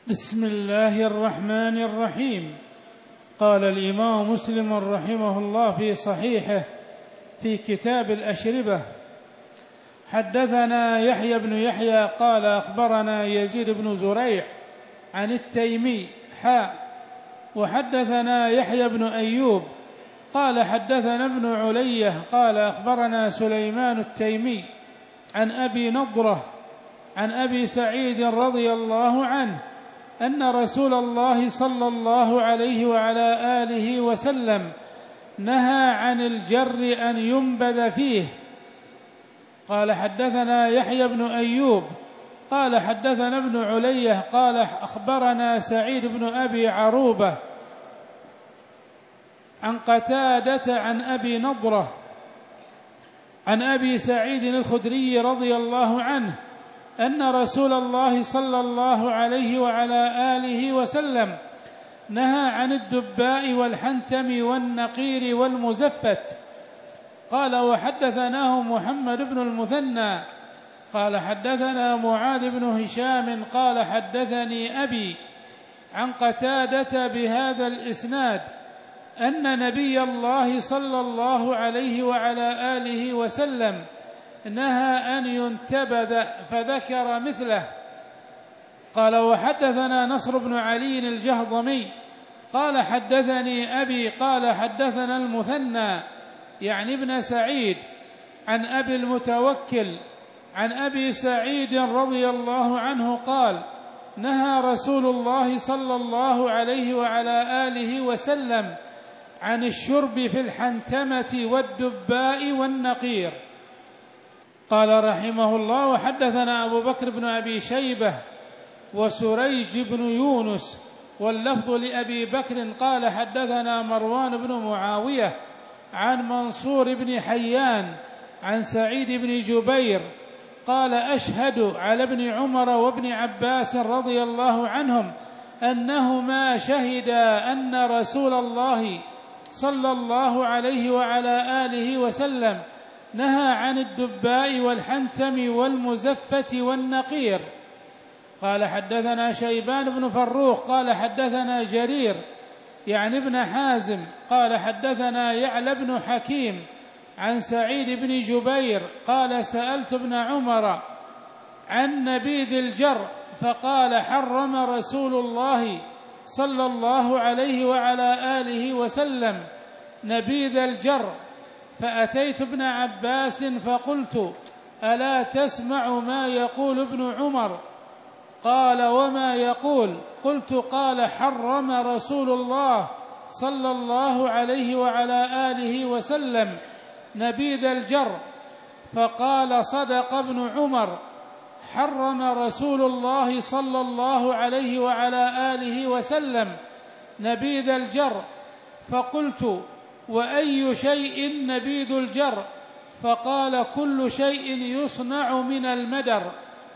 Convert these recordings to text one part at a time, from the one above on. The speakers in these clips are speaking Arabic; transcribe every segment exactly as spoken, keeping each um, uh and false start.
بسم الله الرحمن الرحيم. قال الإمام مسلم رحمه الله في صحيحه في كتاب الأشربة: حدثنا يحيى بن يحيى قال أخبرنا يزيد بن زريع عن التيمي حاء وحدثنا يحيى بن أيوب قال حدثنا ابن علية قال أخبرنا سليمان التيمي عن أبي نضرة عن أبي سعيد رضي الله عنه أن رسول الله صلى الله عليه وعلى آله وسلم نهى عن الجر أن ينبذ فيه. قال حدثنا يحيى بن أيوب قال حدثنا ابن علية قال أخبرنا سعيد بن أبي عروبة عن قتادة عن أبي نضرة عن أبي سعيد الخدري رضي الله عنه أن رسول الله صلى الله عليه وعلى آله وسلم نهى عن الدباء والحنتم والنقير والمزفت. قال وحدثناه محمد بن المثنى قال حدثنا معاذ بن هشام قال حدثني أبي عن قتادة بهذا الإسناد أن نبي الله صلى الله عليه وعلى آله وسلم نهى أن ينتبذ فذكر مثله. قال وحدثنا نصر بن علي الجهضمي قال حدثني أبي قال حدثنا المثنى يعني ابن سعيد عن أبي المتوكل عن أبي سعيد رضي الله عنه قال نهى رسول الله صلى الله عليه وعلى آله وسلم عن الشرب في الحنتمة والدباء والنقير. قال رحمه الله وحدثنا أبو بكر بن أبي شيبة وسريج بن يونس واللفظ لأبي بكر قال حدثنا مروان بن معاوية عن منصور بن حيان عن سعيد بن جبير قال أشهد على ابن عمر وابن عباس رضي الله عنهم أنهما شهدا أن رسول الله صلى الله عليه وعلى آله وسلم نهى عن الدباء والحنتم والمزفة والنقير. قال حدثنا شيبان بن فروخ قال حدثنا جرير يعني ابن حازم قال حدثنا يعلى بن حكيم عن سعيد بن جبير قال سألت ابن عمر عن نبيذ الجر فقال حرم رسول الله صلى الله عليه وعلى آله وسلم نبيذ الجر فأتيت ابن عباس فقلت ألا تسمع ما يقول ابن عمر؟ قال وما يقول؟ قلت قال حرم رسول الله صلى الله عليه وعلى آله وسلم نبيذ الجر. فقال صدق ابن عمر حرم رسول الله صلى الله عليه وعلى آله وسلم نبيذ الجر. فقلت وأي شيء نبيذ الجر؟ فقال كل شيء يصنع من المدر.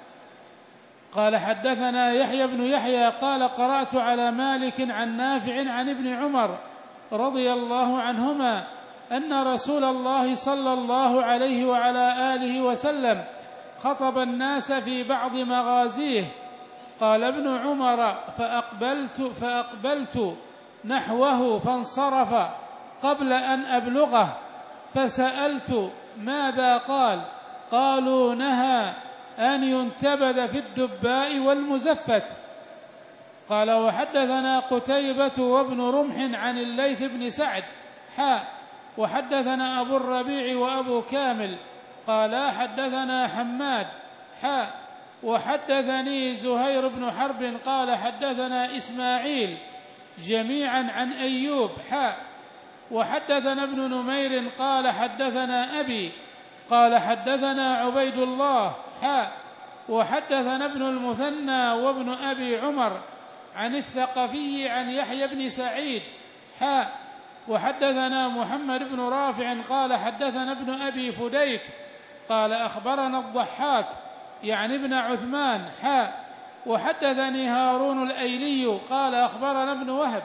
قال حدثنا يحيى بن يحيى قال قرأت على مالك عن نافع عن ابن عمر رضي الله عنهما أن رسول الله صلى الله عليه وعلى آله وسلم خطب الناس في بعض مغازيه. قال ابن عمر فأقبلت, فأقبلت نحوه فانصرف قبل أن أبلغه فسألت ماذا قال؟ قالوا نهى أن ينتبذ في الدباء والمزفت. قال وحدثنا قتيبة وابن رمح عن الليث بن سعد حاء وحدثنا أبو الربيع وأبو كامل قال حدثنا حماد حاء وحدثني زهير بن حرب قال حدثنا إسماعيل جميعا عن أيوب حاء وحدثنا ابن نمير قال حدثنا أبي قال حدثنا عبيد الله حاء وحدثنا ابن المثنى وابن أبي عمر عن الثقفي عن يحيى بن سعيد حاء وحدثنا محمد بن رافع قال حدثنا ابن أبي فديك قال أخبرنا الضحاك يعني ابن عثمان حاء وحدثني هارون الأيلي قال أخبرنا ابن وهب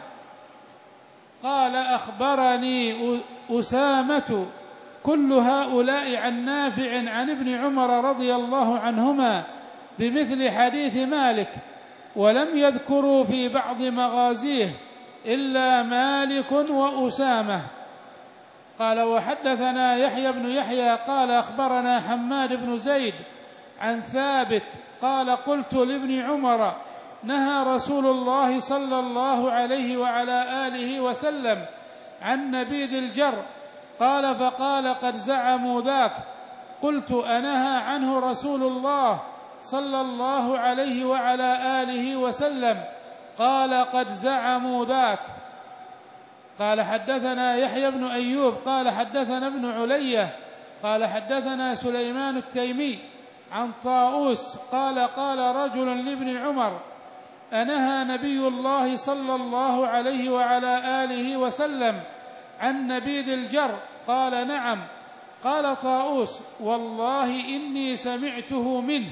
قال أخبرني أسامة كل هؤلاء عن نافع عن ابن عمر رضي الله عنهما بمثل حديث مالك ولم يذكروا في بعض مغازيه إلا مالك وأسامة. قال وحدثنا يحيى بن يحيى قال أخبرنا حماد بن زيد عن ثابت قال قلت لابن عمر نهى رسول الله صلى الله عليه وعلى آله وسلم عن نبيذ الجر، قال فقال قد زعموا ذاك. قلت أنهى عنه رسول الله صلى الله عليه وعلى آله وسلم؟ قال قد زعموا ذاك. قال حدثنا يحيى بن أيوب قال حدثنا ابن علية قال حدثنا سليمان التيمي عن طاووس قال قال رجل لابن عمر أنهى نبي الله صلى الله عليه وعلى آله وسلم عن نبيذ الجر؟ قال نعم. قال طاووس والله إني سمعته منه.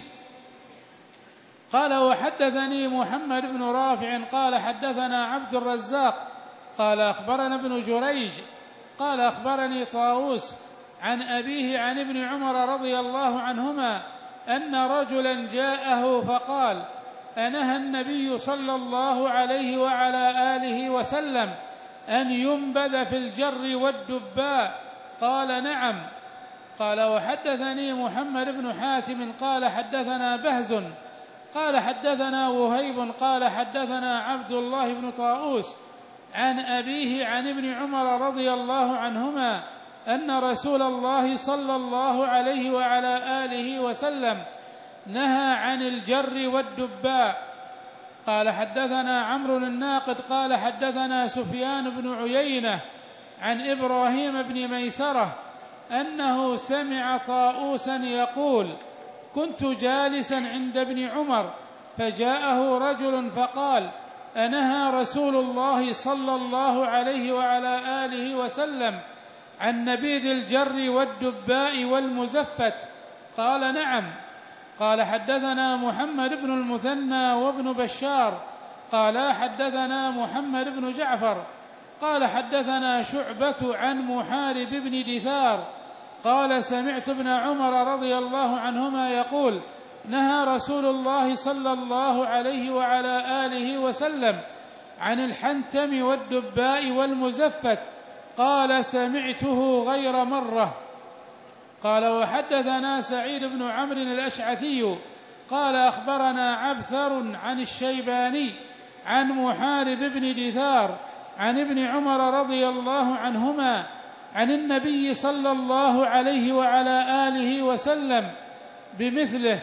قال وحدثني محمد بن رافع قال حدثنا عبد الرزاق قال أخبرنا ابن جريج قال أخبرني طاووس عن أبيه عن ابن عمر رضي الله عنهما أن رجلا جاءه فقال أنهى النبي صلى الله عليه وعلى آله وسلم أن ينبذ في الجر والدباء؟ قال نعم. قال وحدثني محمد بن حاتم قال حدثنا بهز قال حدثنا وهيب قال حدثنا عبد الله بن طاووس عن أبيه عن ابن عمر رضي الله عنهما أن رسول الله صلى الله عليه وعلى آله وسلم نهى عن الجر والدباء. قال حدثنا عمرو الناقد قال حدثنا سفيان بن عيينة عن إبراهيم بن ميسرة أنه سمع طاووسا يقول كنت جالسا عند ابن عمر فجاءه رجل فقال أنهى رسول الله صلى الله عليه وعلى آله وسلم عن نبيذ الجر والدباء والمزفت؟ قال نعم. قال حدثنا محمد بن المثنى وابن بشار قال حدثنا محمد بن جعفر قال حدثنا شعبة عن محارب بن دثار قال سمعت ابن عمر رضي الله عنهما يقول نهى رسول الله صلى الله عليه وعلى آله وسلم عن الحنتم والدباء والمزفت؟ قال سمعته غير مرة. قال وحدثنا سعيد بن عمرو الأشعثي قال أخبرنا عبثر عن الشيباني عن محارب بن دثار عن ابن عمر رضي الله عنهما عن النبي صلى الله عليه وعلى آله وسلم بمثله.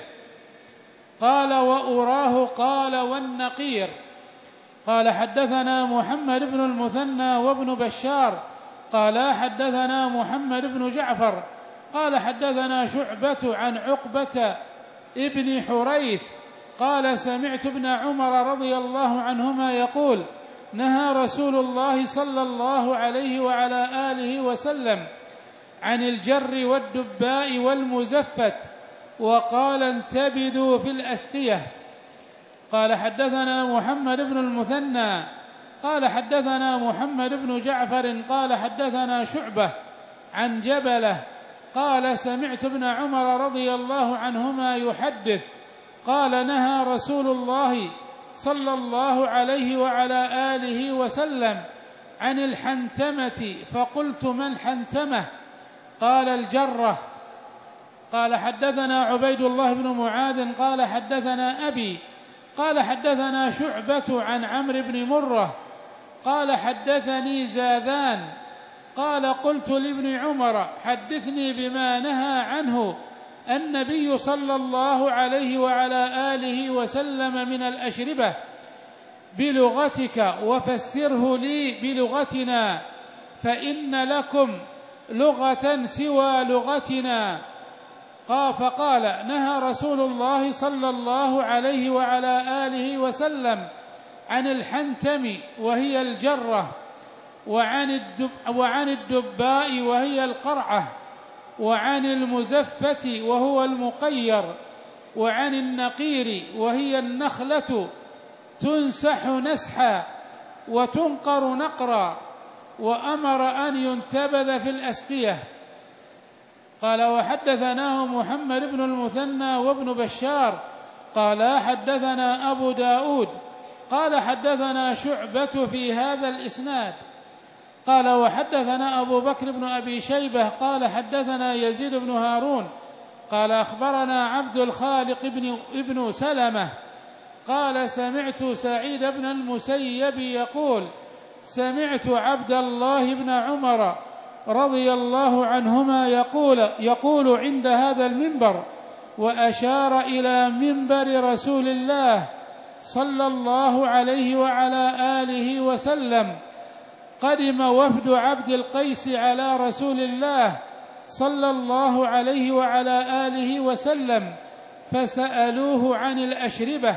قال وأراه قال والنقير. قال حدثنا محمد بن المثنى وابن بشار قال حدثنا محمد بن جعفر قال حدثنا شعبة عن عقبة ابن حريث قال سمعت ابن عمر رضي الله عنهما يقول نهى رسول الله صلى الله عليه وعلى آله وسلم عن الجر والدباء والمزفت وقال انتبذوا في الأسقية. قال حدثنا محمد بن المثنى قال حدثنا محمد بن جعفر قال حدثنا شعبة عن جبلة قال سمعت ابن عمر رضي الله عنهما يحدث قال نهى رسول الله صلى الله عليه وعلى آله وسلم عن الحنتمة فقلت ما الحنتمة؟ قال الجرة. قال حدثنا عبيد الله بن معاذ قال حدثنا أبي قال حدثنا شعبة عن عمرو بن مرة قال حدثني زاذان قال قلت لابن عمر حدثني بما نهى عنه النبي صلى الله عليه وعلى آله وسلم من الأشربة بلغتك وفسره لي بلغتنا فإن لكم لغة سوى لغتنا. قال فقال نهى رسول الله صلى الله عليه وعلى آله وسلم عن الحنتم وهي الجرة وعن, الدب وعن الدباء وهي القرعة وعن المزفة وهو المقير وعن النقير وهي النخلة تنسح نسحا وتنقر نقرا وأمر أن ينتبذ في الأسقية. قال وحدثناه محمد بن المثنى وابن بشار قال حدثنا أبو داود قال حدثنا شعبة في هذا الإسناد. قال وحدثنا أبو بكر بن أبي شيبة قال حدثنا يزيد بن هارون قال أخبرنا عبد الخالق بن ابن سلمة قال سمعت سعيد بن المسيب يقول سمعت عبد الله بن عمر رضي الله عنهما يقول يقول عند هذا المنبر، وأشار إلى منبر رسول الله صلى الله عليه وعلى آله وسلم: قدم وفد عبد القيس على رسول الله صلى الله عليه وعلى آله وسلم فسألوه عن الأشربة،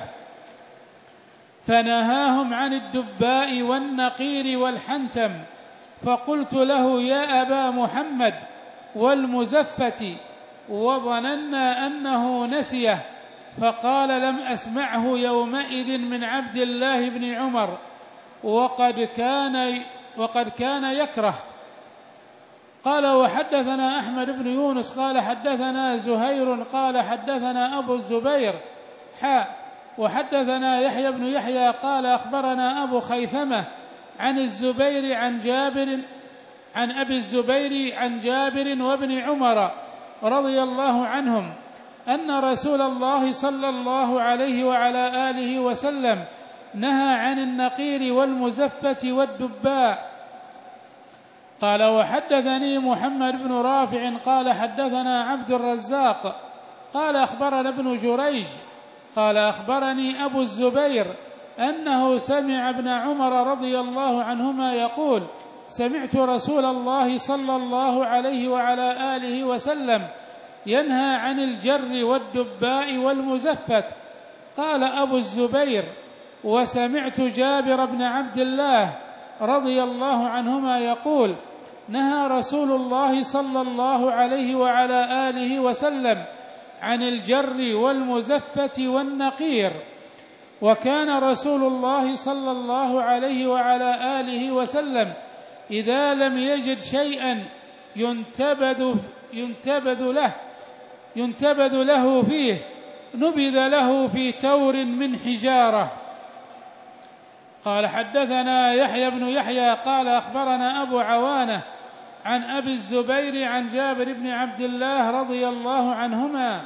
فنهاهم عن الدباء والنقير والحنتم، فقلت له يا أبا محمد والمزفة، وظننا أنه نسيه، فقال لم أسمعه يومئذ من عبد الله بن عمر، وقد كان وقد كان يكره. قال وحدثنا أحمد بن يونس قال حدثنا زهير قال حدثنا أبو الزبير حاء وحدثنا يحيى بن يحيى قال أخبرنا أبو خيثمة عن الزبير عن جابر عن أبي الزبير عن جابر وابن عمر رضي الله عنهم أن رسول الله صلى الله عليه وعلى آله وسلم نهى عن النقير والمزفة والدباء. قال وحدثني محمد بن رافع قال حدثنا عبد الرزاق قال أخبرنا ابن جريج قال أخبرني أبو الزبير أنه سمع ابن عمر رضي الله عنهما يقول سمعت رسول الله صلى الله عليه وعلى آله وسلم ينهى عن الجر والدباء والمزفة. قال أبو الزبير وسمعت جابر بن عبد الله رضي الله عنهما يقول نهى رسول الله صلى الله عليه وعلى آله وسلم عن الجر والمزفة والنقير، وكان رسول الله صلى الله عليه وعلى آله وسلم إذا لم يجد شيئا ينتبذ ينتبذ له ينتبذ له فيه نبذ له في تور من حجارة. قال حدثنا يحيى بن يحيى قال أخبرنا أبو عوانة عن أبي الزبير عن جابر بن عبد الله رضي الله عنهما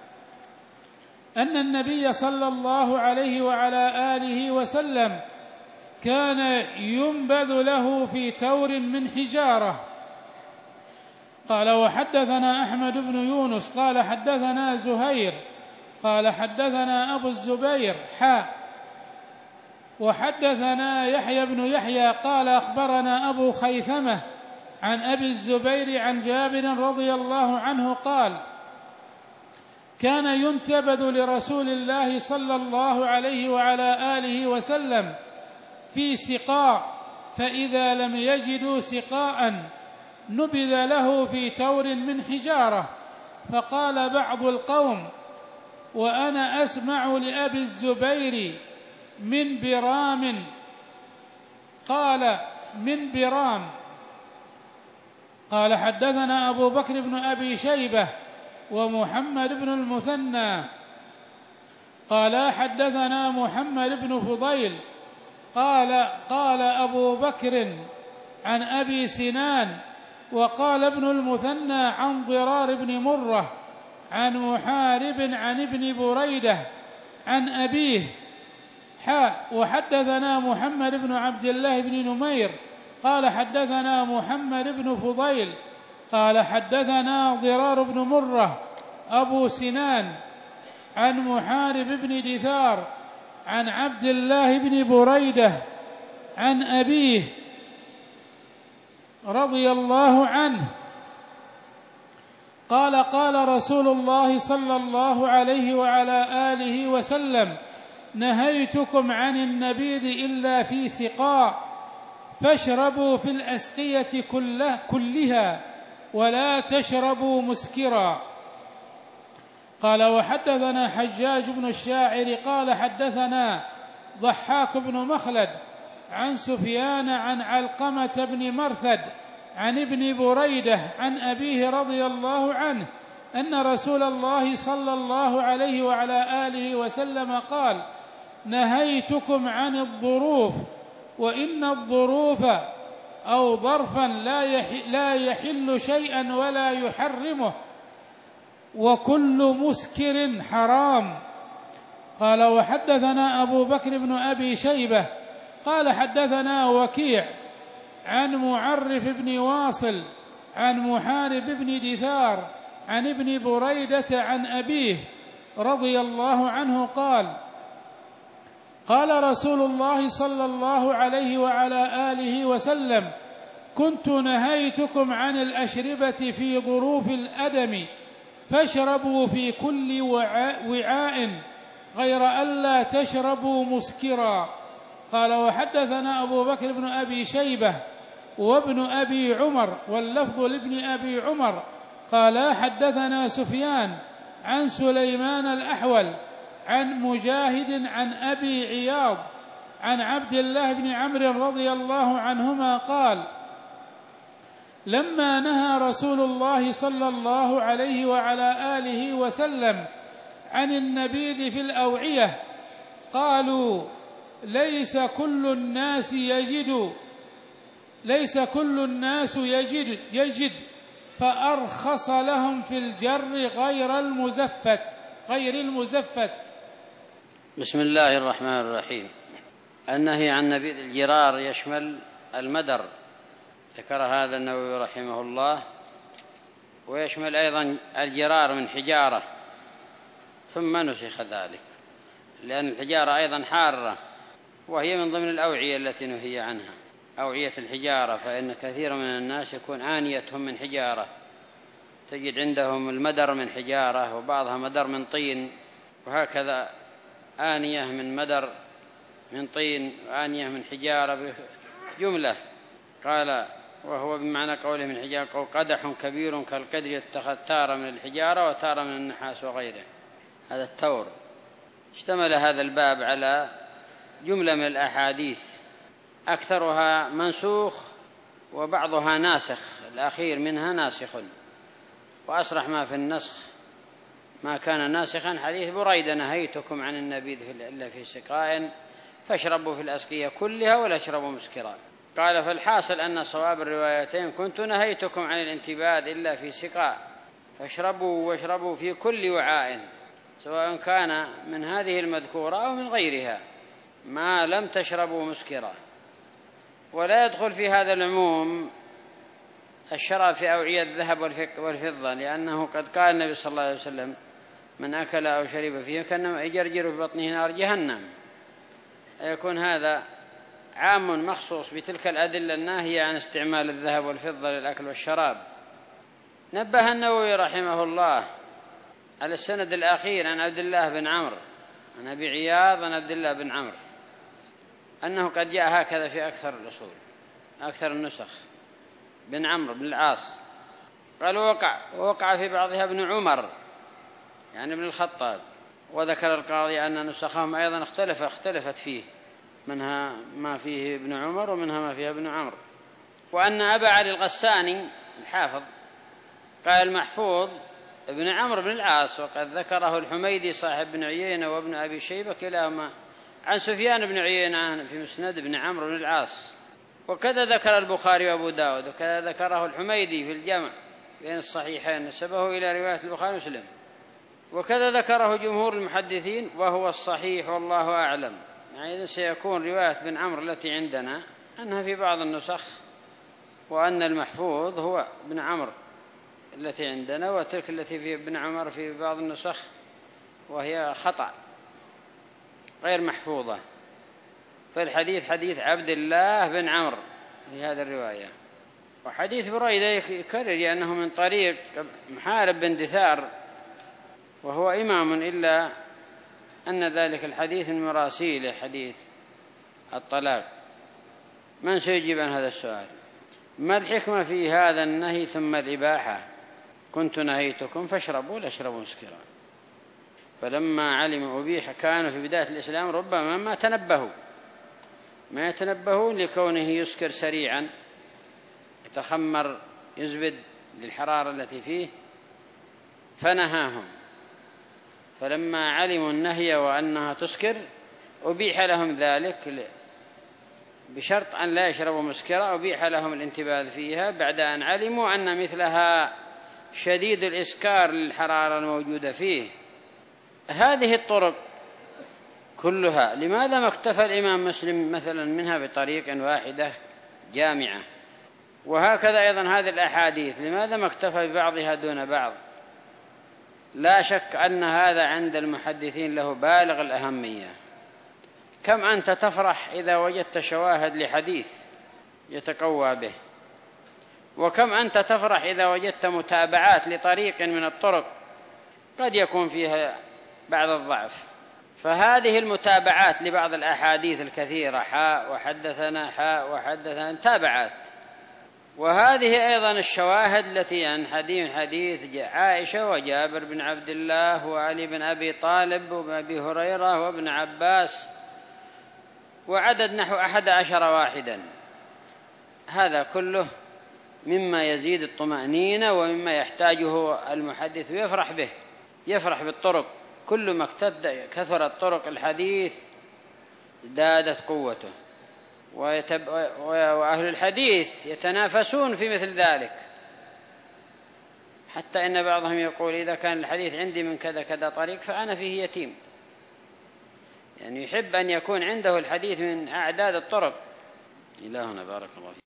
أن النبي صلى الله عليه وعلى آله وسلم كان ينبذ له في تور من حجارة. قال وحدثنا أحمد بن يونس قال حدثنا زهير قال حدثنا أبو الزبير حاء وحدثنا يحيى بن يحيى قال أخبرنا أبو خيثمة عن أبي الزبير عن جابر رضي الله عنه قال كان ينتبذ لرسول الله صلى الله عليه وعلى آله وسلم في سقاء، فإذا لم يجدوا سقاء نبذ له في تور من حجارة. فقال بعض القوم وأنا أسمع لأبي الزبير من برام، قال من برام. قال حدثنا أبو بكر بن أبي شيبة ومحمد بن المثنى قال حدثنا محمد بن فضيل قال قال أبو بكر عن أبي سنان وقال ابن المثنى عن ضرار بن مرة عن محارب عن ابن بريدة عن أبيه حاء وحدثنا محمد بن عبد الله بن نمير قال حدثنا محمد بن فضيل قال حدثنا ضرار بن مرة أبو سنان عن محارب بن دثار عن عبد الله بن بريدة عن أبيه رضي الله عنه قال قال رسول الله صلى الله عليه وعلى آله وسلم نهيتكم عن النبيذ إلا في سقاء، فاشربوا في الأسقية كلها ولا تشربوا مسكرا. قال وحدثنا حجاج بن الشاعر قال حدثنا ضحاك بن مخلد عن سفيان عن علقمة بن مرثد عن ابن بريدة عن أبيه رضي الله عنه أن رسول الله صلى الله عليه وعلى آله وسلم قال: نهيتكم عن الظروف، وإن الظروف أو ظرفا لا يحل شيئا ولا يحرمه، وكل مسكر حرام. قال: وحدثنا أبو بكر بن أبي شيبة قال: حدثنا وكيع عن معرف بن واصل عن محارب بن دثار عن ابن بريدة عن أبيه رضي الله عنه قال: قال رسول الله صلى الله عليه وعلى آله وسلم: كنت نهيتكم عن الأشربة في ظروف الأدم، فاشربوا في كل وعاء غير ألا تشربوا مسكرا. قال: وحدثنا أبو بكر بن أبي شيبة وابن أبي عمر، واللفظ لابن أبي عمر، قال: حدثنا سفيان عن سليمان الأحول عن مجاهد عن أبي عياض عن عبد الله بن عمرو رضي الله عنهما قال: لما نهى رسول الله صلى الله عليه وعلى آله وسلم عن النبيذ في الأوعية قالوا: ليس كل الناس يجد ليس كل الناس يجد يجد فأرخص لهم في الجر غير المزفت غير المزفت بسم الله الرحمن الرحيم. النهي عن نبيذ الجرار يشمل المدر، ذكر هذا النووي رحمه الله، ويشمل أيضا الجرار من حجارة، ثم نسخ ذلك لأن الحجارة أيضا حارة، وهي من ضمن الأوعية التي نهي عنها، أوعية الحجارة. فإن كثير من الناس يكون آنيتهم من حجارة، تجد عندهم المدر من حجارة، وبعضها مدر من طين، وهكذا آنية من مدر من طين وآنية من حجارة جملة. قال: وهو بمعنى قوله من حجارة قدح كبير كالقدر يتخذ تارة من الحجارة وتارة من النحاس وغيره، هذا التور. اشتمل هذا الباب على جملة من الأحاديث، أكثرها منسوخ وبعضها ناسخ، الأخير منها ناسخ، وأصرح ما في النسخ ما كان ناسخا حديث بريدة: نهيتكم عن النبيذ إلا في سقاء فاشربوا في الأسقية كلها ولا اشربوا مسكرا. قال: فالحاصل أن صواب الروايتين: كنت نهيتكم عن الانتباذ إلا في سقاء، فاشربوا واشربوا في كل وعاء، سواء كان من هذه المذكورة أو من غيرها، ما لم تشربوا مسكرا. ولا يدخل في هذا العموم الشراب في أوعية الذهب والفضة، لأنه قد قال النبي صلى الله عليه وسلم: من أكل أو شرب فيه كأنما يجرجر في بطنه نار جهنم. يكون هذا عام مخصوص بتلك الأدلة الناهية عن استعمال الذهب والفضة للأكل والشراب. نبه النووي رحمه الله على السند الأخير عن عبد الله بن عمرو عن أبي عياض عن عبد الله بن عمرو أنه قد جاء هكذا في أكثر الأصول، أكثر النسخ، بن عمرو بن العاص. قال: وقع ووقع في بعضها ابن عمر، يعني ابن الخطاب. وذكر القاضي أن نسخهم أيضا اختلف اختلفت فيه، منها ما فيه ابن عمر ومنها ما فيها ابن عمرو. وأن أبا علي الغساني الحافظ قال: المحفوظ ابن عمرو بن العاص، وقد ذكره الحميدي صاحب بن عيينة وابن أبي شيبة كلاهما عن سفيان بن عيينة في مسند ابن عمرو بن العاص. وكذا ذكر البخاري وأبو داود، وكذا ذكره الحميدي في الجمع بين الصحيحين، نسبه إلى رواية البخاري ومسلم. وكذا ذكره جمهور المحدثين، وهو الصحيح والله أعلم. يعني سيكون رواية بن عمرو التي عندنا أنها في بعض النسخ، وأن المحفوظ هو بن عمرو التي عندنا، وتلك التي في ابن عمر في بعض النسخ وهي خطأ غير محفوظة. فالحديث حديث عبد الله بن عمرو في هذه الرواية. وحديث بريدة يكرر لأنه من طريق محارب بن دثار، وهو إمام، إلا أن ذلك الحديث من مراسيل حديث الطلاق. من سيجيب عن هذا السؤال؟ ما الحكمة في هذا النهي ثم الإباحة؟ كنت نهيتكم فاشربوا ولا اشربوا مسكرا. فلما علموا أبيح كانوا في بداية الإسلام ربما ما تنبهوا ما يتنبهون لكونه يسكر سريعا، يتخمر، يزبد للحرارة التي فيه، فنهاهم، فلما علموا النهي وأنها تسكر أبيح لهم ذلك بشرط أن لا يشربوا مسكرة، أبيح لهم الانتباذ فيها بعد أن علموا أن مثلها شديد الإسكار للحرارة الموجودة فيه. هذه الطرق كلها لماذا ما اكتفى الإمام مسلم مثلا منها بطريق واحدة جامعة؟ وهكذا أيضا هذه الأحاديث لماذا ما اكتفى ببعضها دون بعض؟ لا شك أن هذا عند المحدثين له بالغ الأهمية. كم أنت تفرح إذا وجدت شواهد لحديث يتقوى به، وكم أنت تفرح إذا وجدت متابعات لطريق من الطرق قد يكون فيها بعض الضعف. فهذه المتابعات لبعض الأحاديث الكثيرة، حاء وحدثنا حاء وحدثنا تابعات، وهذه أيضا الشواهد التي عن حديث حديث عائشة وجابر بن عبد الله وعلي بن أبي طالب وأبي هريرة وابن عباس وعدد نحو أحد عشر واحدا. هذا كله مما يزيد الطمأنينة ومما يحتاجه المحدث ويفرح به، يفرح بالطرق. كل ما اكتد كثرت طرق الحديث ازدادت قوته، ويتب... وأهل الحديث يتنافسون في مثل ذلك، حتى إن بعضهم يقول إذا كان الحديث عندي من كذا كذا طريق فأنا فيه يتيم، يعني يحب أن يكون عنده الحديث من أعداد الطرق. إلهنا بارك الله فيك.